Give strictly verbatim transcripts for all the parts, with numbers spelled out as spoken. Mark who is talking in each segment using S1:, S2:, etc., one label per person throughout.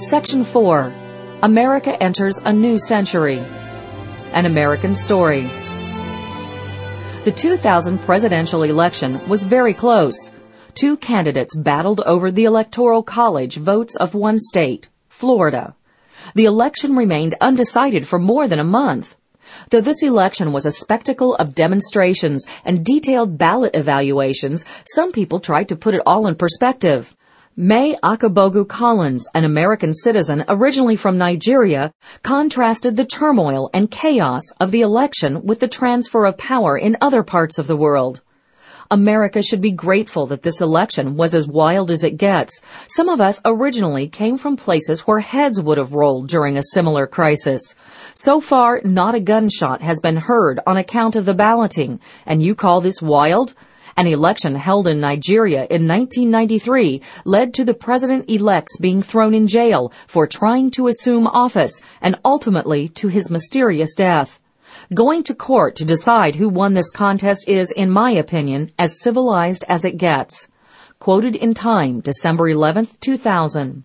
S1: Section four. America enters a new century. An American story. The two thousand presidential election was very close. Two candidates battled over the Electoral College votes of one state, Florida. The election remained undecided for more than a month. Though this election was a spectacle of demonstrations and detailed ballot evaluations, some people tried to put it all in perspective. May Akpobogu Collins, an American citizen originally from Nigeria, contrasted the turmoil and chaos of the election with the transfer of power in other parts of the world. America should be grateful that this election was as wild as it gets. Some of us originally came from places where heads would have rolled during a similar crisis. So far, not a gunshot has been heard on account of the balloting, and you call this wild? An election held in Nigeria in nineteen ninety-three led to the president-elect's being thrown in jail for trying to assume office and ultimately to his mysterious death. Going to court to decide who won this contest is, in my opinion, as civilized as it gets. Quoted in Time, December eleventh, two thousand.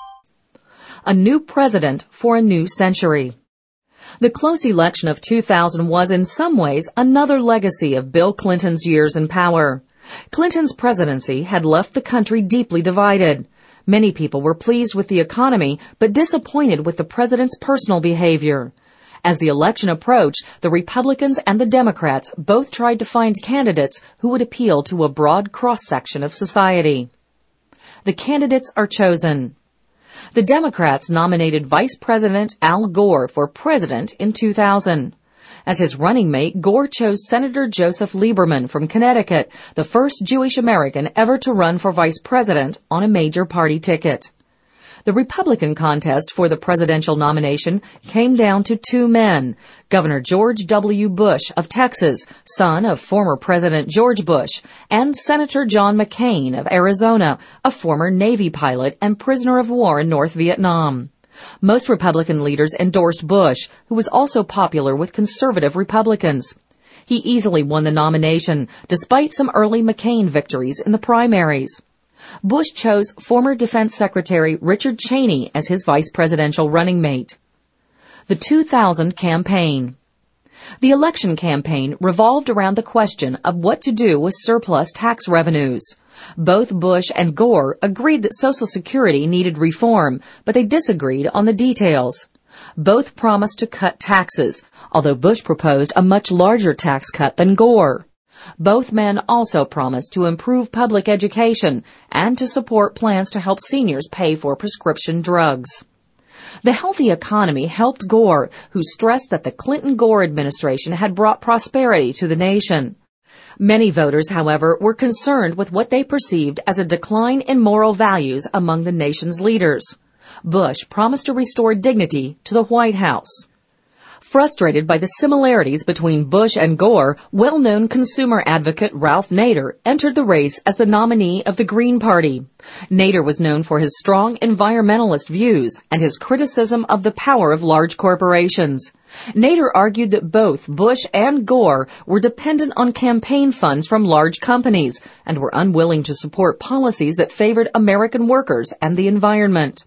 S1: A new president for a new century. The close election of two thousand was in some ways another legacy of Bill Clinton's years in power. Clinton's presidency had left the country deeply divided. Many people were pleased with the economy, but disappointed with the president's personal behavior. As the election approached, the Republicans and the Democrats both tried to find candidates who would appeal to a broad cross-section of society. The candidates are chosen. The Democrats nominated Vice President Al Gore for president in two thousand. As his running mate, Gore chose Senator Joseph Lieberman from Connecticut, the first Jewish American ever to run for vice president on a major party ticket. The Republican contest for the presidential nomination came down to two men, Governor George W. Bush of Texas, son of former President George Bush, and Senator John McCain of Arizona, a former Navy pilot and prisoner of war in North Vietnam. Most Republican leaders endorsed Bush, who was also popular with conservative Republicans. He easily won the nomination, despite some early McCain victories in the primaries. Bush chose former Defense Secretary Richard Cheney as his vice presidential running mate. The two thousand campaign. The election campaign revolved around the question of what to do with surplus tax revenues. Both Bush and Gore agreed that Social Security needed reform, but they disagreed on the details. Both promised to cut taxes, although Bush proposed a much larger tax cut than Gore. Both men also promised to improve public education and to support plans to help seniors pay for prescription drugs. The healthy economy helped Gore, who stressed that the Clinton-Gore administration had brought prosperity to the nation. Many voters, however, were concerned with what they perceived as a decline in moral values among the nation's leaders. Bush promised to restore dignity to the White House. Frustrated by the similarities between Bush and Gore, well-known consumer advocate Ralph Nader entered the race as the nominee of the Green Party. Nader was known for his strong environmentalist views and his criticism of the power of large corporations. Nader argued that both Bush and Gore were dependent on campaign funds from large companies and were unwilling to support policies that favored American workers and the environment.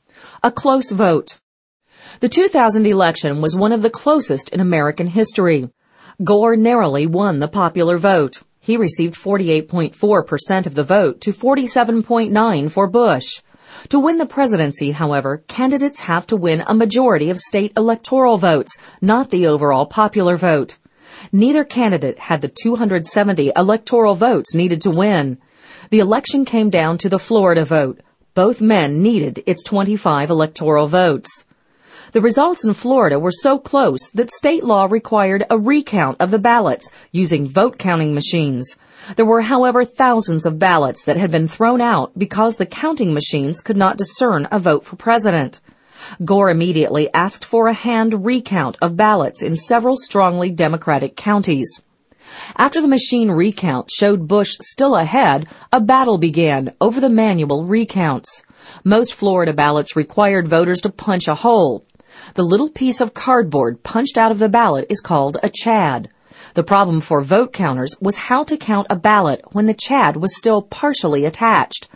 S1: A close vote. The two thousand election was one of the closest in American history. Gore narrowly won the popular vote. He received forty-eight point four percent of the vote to forty-seven point nine for Bush. To win the presidency, however, candidates have to win a majority of state electoral votes, not the overall popular vote. Neither candidate had the two hundred seventy electoral votes needed to win. The election came down to the Florida vote. Both men needed its twenty-five electoral votes. The results in Florida were so close that state law required a recount of the ballots using vote-counting machines. There were, however, thousands of ballots that had been thrown out because the counting machines could not discern a vote for president. Gore immediately asked for a hand recount of ballots in several strongly Democratic counties. After the machine recount showed Bush still ahead, a battle began over the manual recounts. Most Florida ballots required voters to punch a hole. The little piece of cardboard punched out of the ballot is called a chad. The problem for vote counters was how to count a ballot when the chad was still partially attached.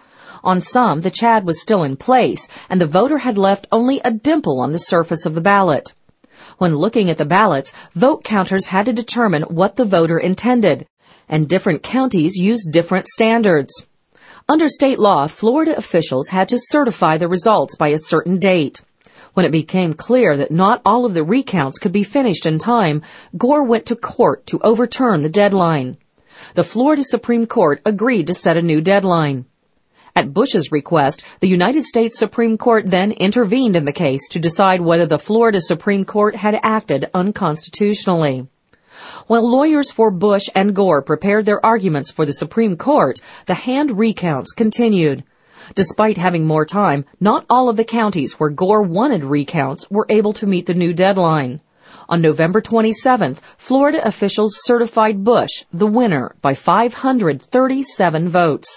S1: On some, the Chad was still in place, and the voter had left only a dimple on the surface of the ballot. When looking at the ballots, vote counters had to determine what the voter intended, and different counties used different standards. Under state law, Florida officials had to certify the results by a certain date. When it became clear that not all of the recounts could be finished in time, Gore went to court to overturn the deadline. The Florida Supreme Court agreed to set a new deadline. At Bush's request, the United States Supreme Court then intervened in the case to decide whether the Florida Supreme Court had acted unconstitutionally. While lawyers for Bush and Gore prepared their arguments for the Supreme Court, the hand recounts continued. Despite having more time, not all of the counties where Gore wanted recounts were able to meet the new deadline. On November twenty-seventh, Florida officials certified Bush the winner by five hundred thirty-seven votes.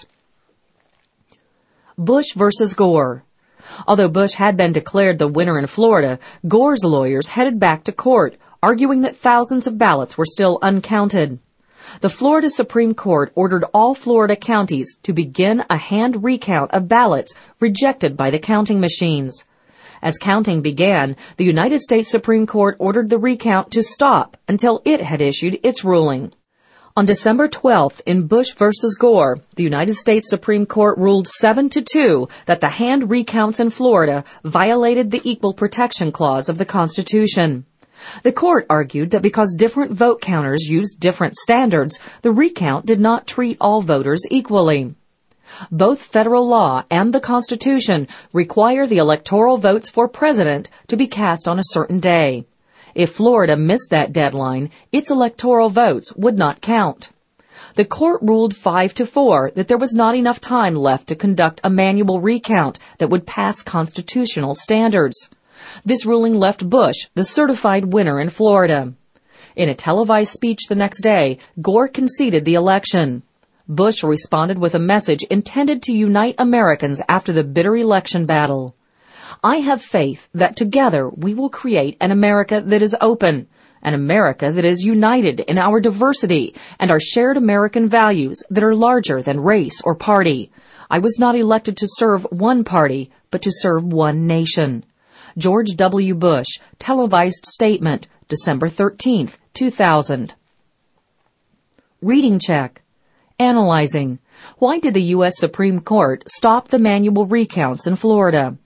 S1: Bush versus Gore. Although Bush had been declared the winner in Florida, Gore's lawyers headed back to court, arguing that thousands of ballots were still uncounted. The Florida Supreme Court ordered all Florida counties to begin a hand recount of ballots rejected by the counting machines. As counting began, the United States Supreme Court ordered the recount to stop until it had issued its ruling. On December twelfth, in Bush versus Gore, the United States Supreme Court ruled seven to two that the hand recounts in Florida violated the Equal Protection Clause of the Constitution. The court argued that because different vote counters used different standards, the recount did not treat all voters equally. Both federal law and the Constitution require the electoral votes for president to be cast on a certain day. If Florida missed that deadline, its electoral votes would not count. The court ruled five to four that there was not enough time left to conduct a manual recount that would pass constitutional standards. This ruling left Bush the certified winner in Florida. In a televised speech the next day, Gore conceded the election. Bush responded with a message intended to unite Americans after the bitter election battle. I have faith that together we will create an America that is open, an America that is united in our diversity and our shared American values that are larger than race or party. I was not elected to serve one party, but to serve one nation. George W. Bush, televised statement, December thirteenth, two thousand. Reading check. Analyzing. Why did the U S Supreme Court stop the manual recounts in Florida?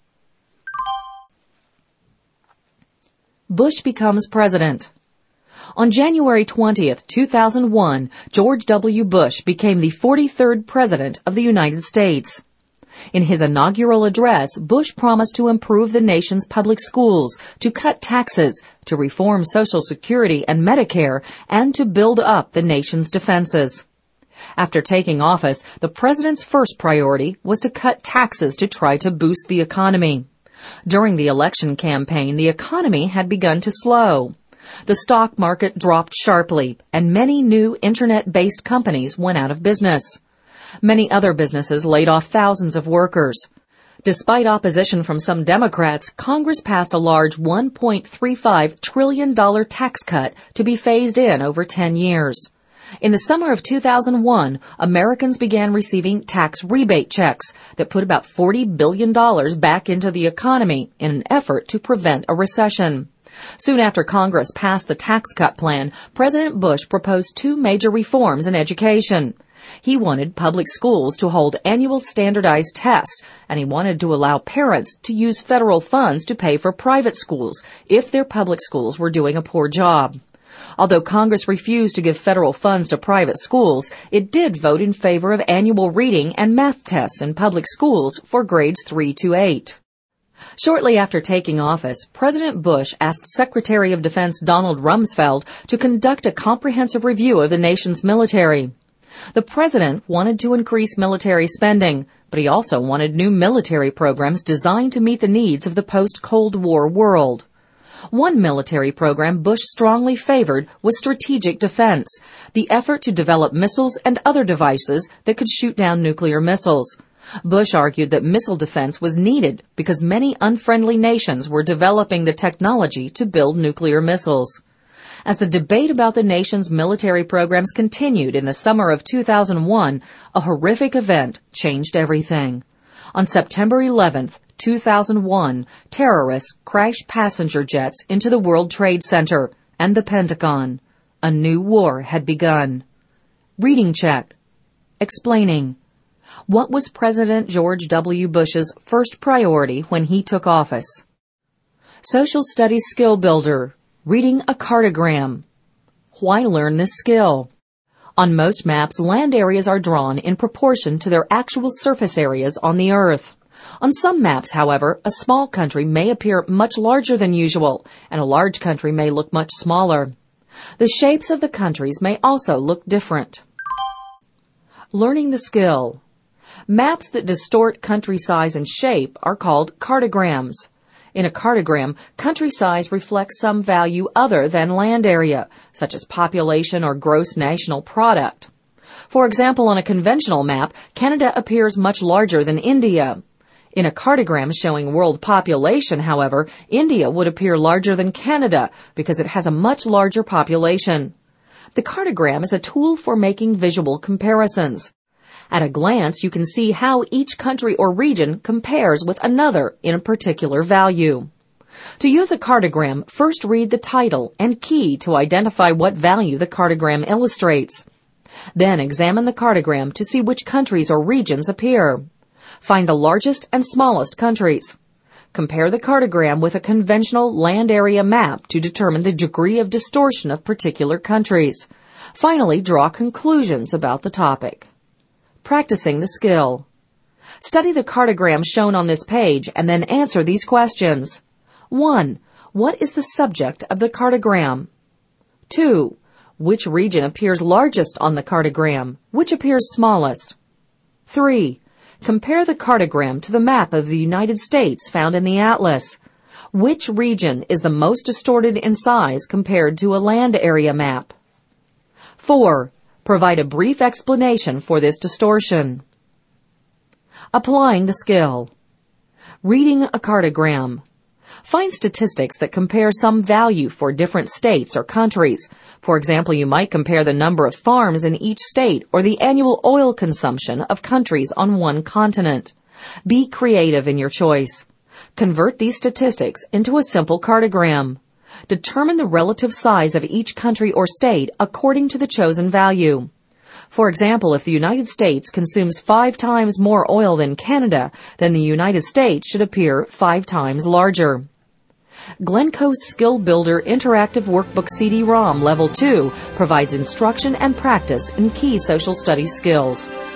S1: Bush becomes president. On January twentieth, two thousand one, George W. Bush became the forty-third President of the United States. In his inaugural address, Bush promised to improve the nation's public schools, to cut taxes, to reform Social Security and Medicare, and to build up the nation's defenses. After taking office, the president's first priority was to cut taxes to try to boost the economy. During the election campaign, the economy had begun to slow. The stock market dropped sharply, and many new internet-based companies went out of business. Many other businesses laid off thousands of workers. Despite opposition from some Democrats, Congress passed a large one point three five trillion dollars tax cut to be phased in over ten years. In the summer of two thousand one, Americans began receiving tax rebate checks that put about forty billion dollars back into the economy in an effort to prevent a recession. Soon after Congress passed the tax cut plan, President Bush proposed two major reforms in education. He wanted public schools to hold annual standardized tests, and he wanted to allow parents to use federal funds to pay for private schools if their public schools were doing a poor job. Although Congress refused to give federal funds to private schools, it did vote in favor of annual reading and math tests in public schools for grades three to eight. Shortly after taking office, President Bush asked Secretary of Defense Donald Rumsfeld to conduct a comprehensive review of the nation's military. The president wanted to increase military spending, but he also wanted new military programs designed to meet the needs of the post-Cold War world. One military program Bush strongly favored was strategic defense, the effort to develop missiles and other devices that could shoot down nuclear missiles. Bush argued that missile defense was needed because many unfriendly nations were developing the technology to build nuclear missiles. As the debate about the nation's military programs continued in the summer of two thousand one, a horrific event changed everything. On September eleventh, two thousand one, terrorists crashed passenger jets into the World Trade Center and the Pentagon. A new war had begun. Reading check. Explaining. What was President George W. Bush's first priority when he took office? Social Studies Skill Builder. Reading a cartogram. Why learn this skill? On most maps, land areas are drawn in proportion to their actual surface areas on the Earth. On some maps, however, a small country may appear much larger than usual, and a large country may look much smaller. The shapes of the countries may also look different. Learning the skill. Maps that distort country size and shape are called cartograms. In a cartogram, country size reflects some value other than land area, such as population or gross national product. For example, on a conventional map, Canada appears much larger than India. In a cartogram showing world population, however, India would appear larger than Canada because it has a much larger population. The cartogram is a tool for making visual comparisons. At a glance, you can see how each country or region compares with another in a particular value. To use a cartogram, first read the title and key to identify what value the cartogram illustrates. Then examine the cartogram to see which countries or regions appear. Find the largest and smallest countries. Compare the cartogram with a conventional land area map to determine the degree of distortion of particular countries. Finally, draw conclusions about the topic. Practicing the skill. Study the cartogram shown on this page and then answer these questions. one. What is the subject of the cartogram? two. Which region appears largest on the cartogram? Which appears smallest? three. Compare the cartogram to the map of the United States found in the atlas. Which region is the most distorted in size compared to a land area map? four. Provide a brief explanation for this distortion. Applying the skill. Reading a cartogram. Find statistics that compare some value for different states or countries. For example, you might compare the number of farms in each state or the annual oil consumption of countries on one continent. Be creative in your choice. Convert these statistics into a simple cartogram. Determine the relative size of each country or state according to the chosen value. For example, if the United States consumes five times more oil than Canada, then the United States should appear five times larger. Glencoe's Skill Builder Interactive Workbook C D ROM Level two provides instruction and practice in key social studies skills.